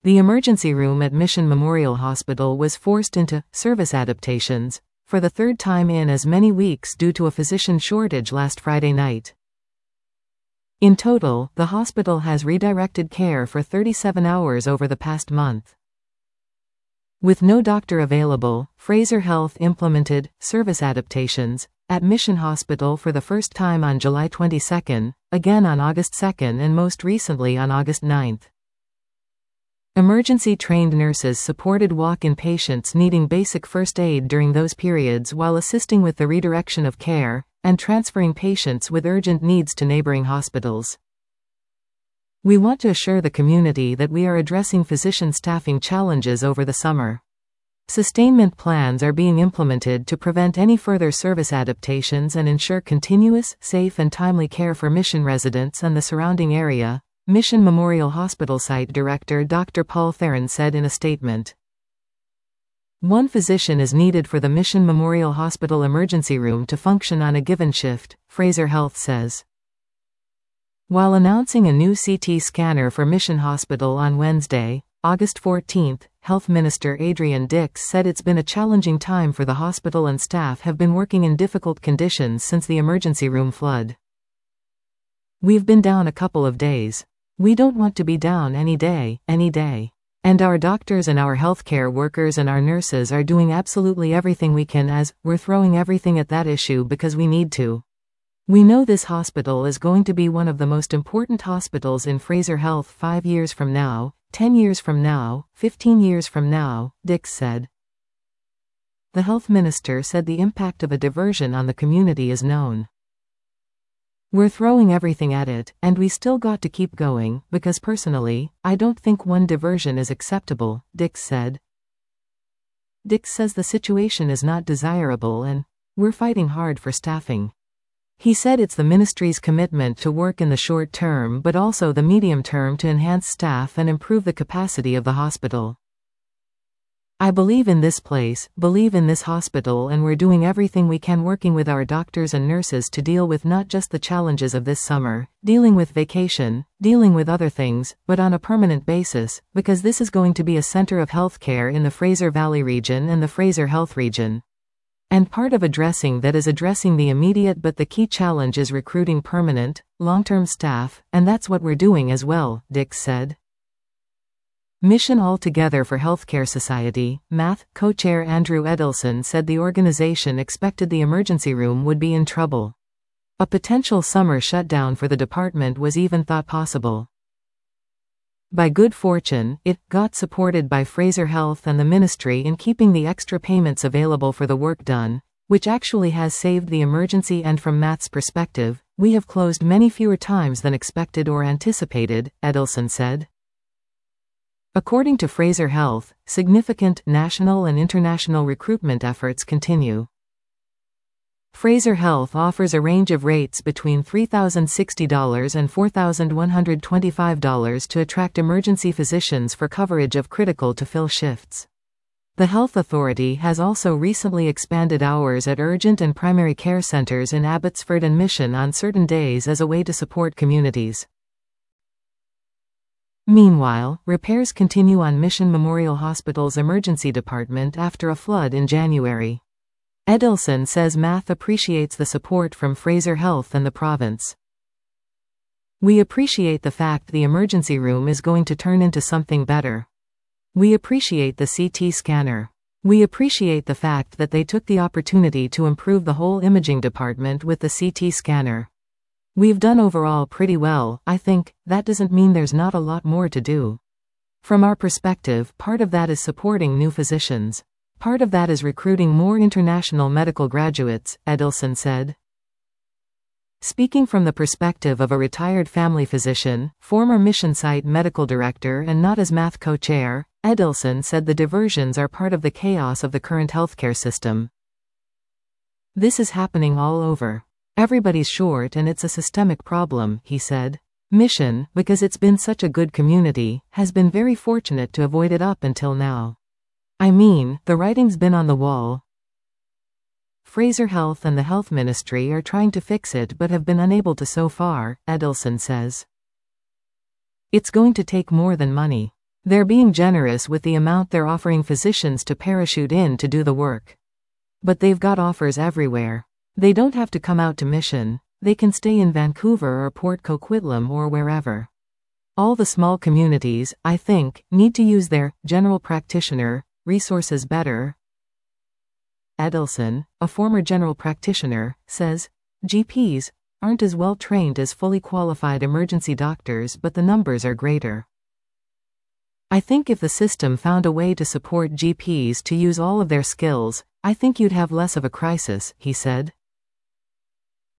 The emergency room at Mission Memorial Hospital was forced into service adaptations for the third time in as many weeks due to a physician shortage last Friday night. In total, the hospital has redirected care for 37 hours over the past month. With no doctor available, Fraser Health implemented service adaptations at Mission Hospital for the first time on July 22, again on August 2, and most recently on August 9. Emergency-trained nurses supported walk-in patients needing basic first aid during those periods while assisting with the redirection of care and transferring patients with urgent needs to neighboring hospitals. We want to assure the community that we are addressing physician staffing challenges over the summer. Sustainment plans are being implemented to prevent any further service adaptations and ensure continuous, safe and timely care for Mission residents and the surrounding area, Mission Memorial Hospital Site Director Dr. Paul Theron said in a statement. One physician is needed for the Mission Memorial Hospital emergency room to function on a given shift, Fraser Health says. While announcing a new CT scanner for Mission Hospital on Wednesday, August 14, Health Minister Adrian Dix said it's been a challenging time for the hospital and staff have been working in difficult conditions since the emergency room flood. We've been down a couple of days. We don't want to be down any day. And our doctors and our healthcare workers and our nurses are doing absolutely everything we can as we're throwing everything at that issue because we need to. We know this hospital is going to be one of the most important hospitals in Fraser Health 5 years from now, 10 years from now, 15 years from now, Dix said. The health minister said the impact of a diversion on the community is known. We're throwing everything at it, and we still got to keep going, because personally, I don't think one diversion is acceptable, Dix said. Dix says the situation is not desirable and we're fighting hard for staffing. He said it's the ministry's commitment to work in the short term but also the medium term to enhance staff and improve the capacity of the hospital. I believe in this place, believe in this hospital, and we're doing everything we can working with our doctors and nurses to deal with not just the challenges of this summer, dealing with vacation, dealing with other things, but on a permanent basis, because this is going to be a center of healthcare in the Fraser Valley region and the Fraser Health region. And part of addressing that is addressing the immediate, but the key challenge is recruiting permanent, long-term staff, and that's what we're doing as well, Dix said. Mission All Together for Healthcare Society, MATH, co-chair Andrew Edelson said the organization expected the emergency room would be in trouble. A potential summer shutdown for the department was even thought possible. By good fortune, it got supported by Fraser Health and the ministry in keeping the extra payments available for the work done, which actually has saved the emergency, and from MATH's perspective, we have closed many fewer times than expected or anticipated, Edelson said. According to Fraser Health, significant national and international recruitment efforts continue. Fraser Health offers a range of rates between $3,060 and $4,125 to attract emergency physicians for coverage of critical-to-fill shifts. The health authority has also recently expanded hours at urgent and primary care centers in Abbotsford and Mission on certain days as a way to support communities. Meanwhile, repairs continue on Mission Memorial Hospital's emergency department after a flood in January. Edelson says MATH appreciates the support from Fraser Health and the province. We appreciate the fact the emergency room is going to turn into something better. We appreciate the CT scanner. We appreciate the fact that they took the opportunity to improve the whole imaging department with the CT scanner. We've done overall pretty well, I think. That doesn't mean there's not a lot more to do. From our perspective, part of that is supporting new physicians. Part of that is recruiting more international medical graduates, Edelson said. Speaking from the perspective of a retired family physician, former Mission Site medical director and not as MATH co-chair, Edelson said the diversions are part of the chaos of the current healthcare system. This is happening all over. Everybody's short and it's a systemic problem, he said. Mission, because it's been such a good community, has been very fortunate to avoid it up until now. I mean, the writing's been on the wall. Fraser Health and the Health Ministry are trying to fix it but have been unable to so far, Edelson says. It's going to take more than money. They're being generous with the amount they're offering physicians to parachute in to do the work. But they've got offers everywhere. They don't have to come out to Mission. They can stay in Vancouver or Port Coquitlam or wherever. All the small communities, I think, need to use their general practitioner resources better. Edelson, a former general practitioner, says, GPs aren't as well trained as fully qualified emergency doctors, but the numbers are greater. I think if the system found a way to support GPs to use all of their skills, I think you'd have less of a crisis, he said.